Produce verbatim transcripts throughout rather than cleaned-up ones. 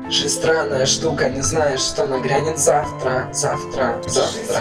Жизнь странная штука, не знаешь, что нагрянет завтра, завтра, завтра.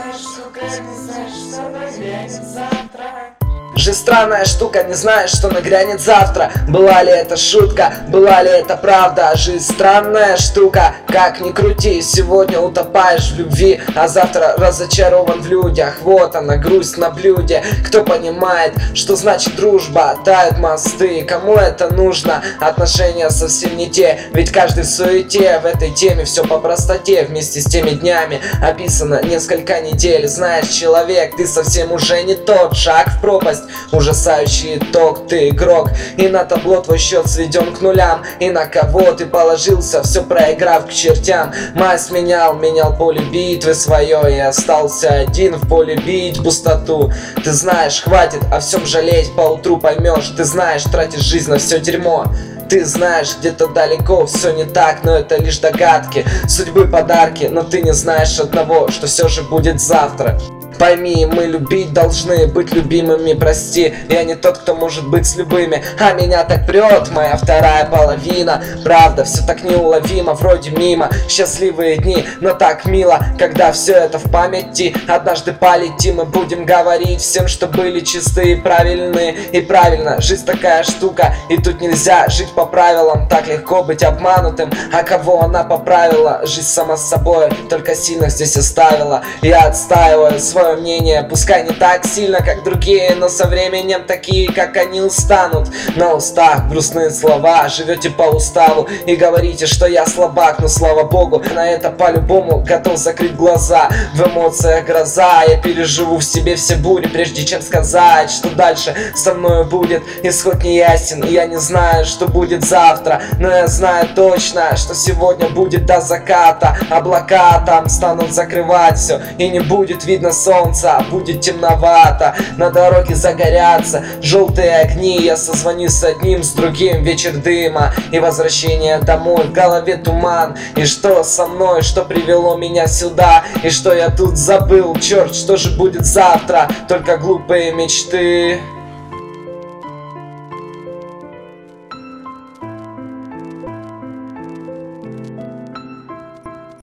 Жизнь странная штука, не знаешь, что нагрянет завтра. Была ли это шутка, была ли это правда? Жизнь странная штука, как ни крути. Сегодня утопаешь в любви, а завтра разочарован в людях. Вот она, грусть на блюде. Кто понимает, что значит дружба? Тают мосты, кому это нужно? Отношения совсем не те, ведь каждый в суете. В этой теме все по простоте. Вместе с теми днями описано несколько недель. Знаешь, человек, ты совсем уже не тот. Шаг в пропасть, ужасающий итог, ты игрок, и на табло твой счет сведен к нулям. И на кого ты положился, все проиграв к чертям. Мазь менял, менял поле битвы свое, и остался один в поле бить пустоту. Ты знаешь, хватит о всем жалеть, поутру поймешь. Ты знаешь, тратишь жизнь на все дерьмо. Ты знаешь, где-то далеко все не так, но это лишь догадки, судьбы подарки. Но ты не знаешь одного, что все же будет завтра. Пойми, мы любить должны, быть любимыми, прости. Я не тот, кто может быть с любыми, а меня так прет моя вторая половина. Правда, все так неуловимо, вроде мимо. Счастливые дни, но так мило, когда все это в памяти. Однажды полетим и будем говорить всем, что были чистые и правильные. И правильно, жизнь такая штука, и тут нельзя жить по правилам. Так легко быть обманутым, а кого она поправила? Жизнь сама с собой, только сильных здесь оставила. Я отстаиваю свой мнение, пускай не так сильно, как другие, но со временем такие, как они, устанут. На устах грустные слова, живете по уставу и говорите, что я слабак, но слава богу, на это по-любому готов закрыть глаза. В эмоциях гроза, я переживу в себе все бури, прежде чем сказать, что дальше со мной будет. Исход не ясен, и я не знаю, что будет завтра, но я знаю точно, что сегодня будет до заката. Облака там станут закрывать все, и не будет видно солнца. Будет темновато, на дороге загорятся желтые огни. Я созвонюсь с одним, с другим, вечер дыма и возвращение домой. В голове туман, и что со мной, что привело меня сюда, и что я тут забыл. Черт, что же будет завтра? Только глупые мечты.